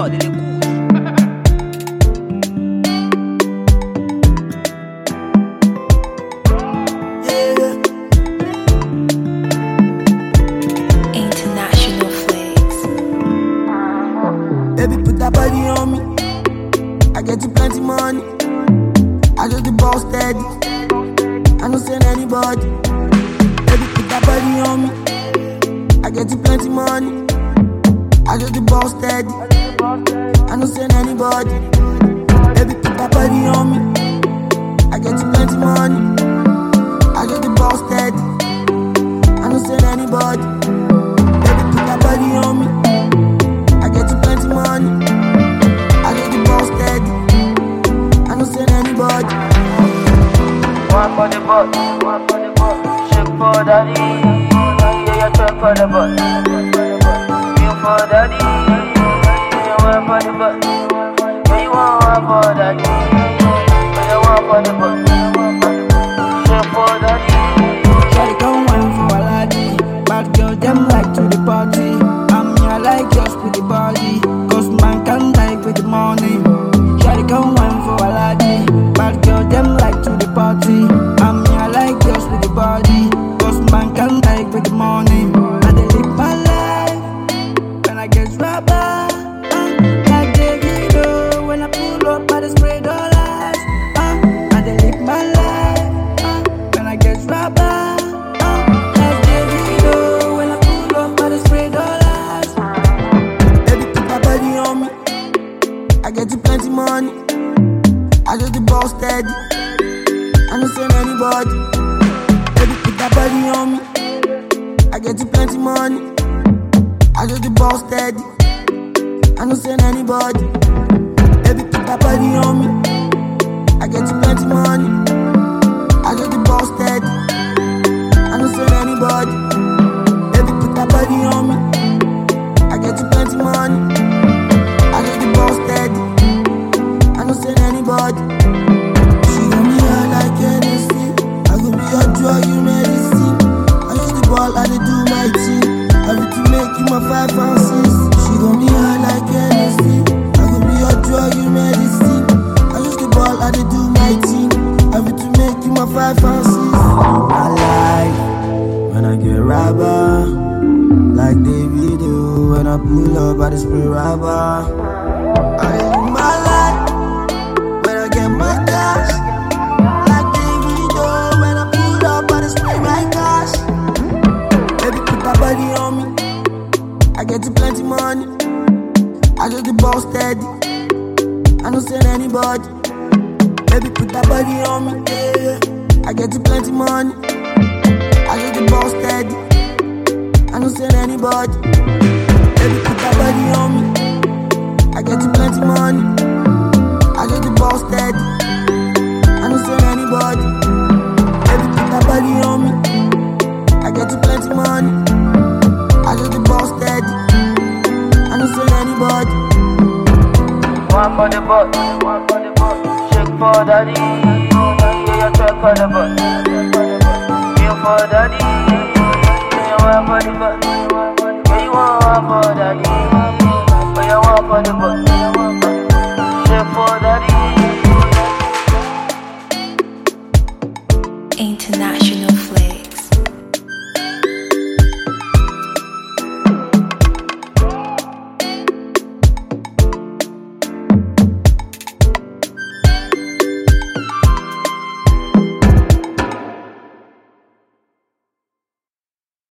body they cool. International flags. Baby, put that body on me. I get you plenty money. I just the ball steady. I don't send anybody. Baby, put that body on me. I get you plenty money. I just the ball steady. I don't send anybody. Baby, put that body on me. I get you plenty money. I just the ball steady. I don't send anybody. Baby, put that body on me. I get you plenty money. I just the ball steady. I don't send anybody. One for the butt, one for the butt. Shake for daddy, yeah, you twerk for the butt. You for daddy, yeah, you want for the butt. Yeah, you want one for daddy, yeah, you want for the butt. Shake for daddy. Shawty come wine for a laddie. Bad girl, them like to the party. I like just with the body. Cause man can die with the money. Shawty come wine for a laddie. Bad girl, them like to the party. I like just with the body. Cause man can die with the money. I dey live my life when I get rubber. Like Davido when I pull up, I dey spray dollars. I dey live my life when I get rubber. Like Davido when I pull up, I dey spray dollars. Baby, put that body on me. I get you plenty money. I just the ball steady. I don't send anybody. Baby, put that body on me. I get you plenty money. I just the ball steady. I don't send anybody. Baby, put that body on me. I get you plenty money. I just the ball steady. I don't send anybody. Baby, put that body on me. I get you plenty money. I just the ball steady. I don't send anybody. She got me high like Hennessy. I could be your drug, you medicine. I use the ball, I dey do my thing. I need to make you my 5 and 6. She got me high like Hennessy. I could be your drug, you medicine. I use the ball, I dey do my thing. I need to make you my 5 and 6. I like when I get rubber. Like Davido when I pull up, I just spray rubber. I live my life when I get my cash. Like Davido when I pull up, I just spray my cash. Baby, put that body on me. I get you plenty money. I just the ball steady. I don't send anybody. Baby, put that body on me. Yeah. I get you plenty money. I just the ball steady. I don't send anybody. Baby, put that body on me. I get you plenty money. I just the ball steady. I don't send anybody. Baby, put that body on me. I get you plenty money. I just the ball steady. I don't send anybody. One for the butt, one for the butt. Shake for daddy, yeah, you twerk for the butt. You for daddy, yeah, you want for the butt. Yeah, you want for daddy, yeah, you want for the butt.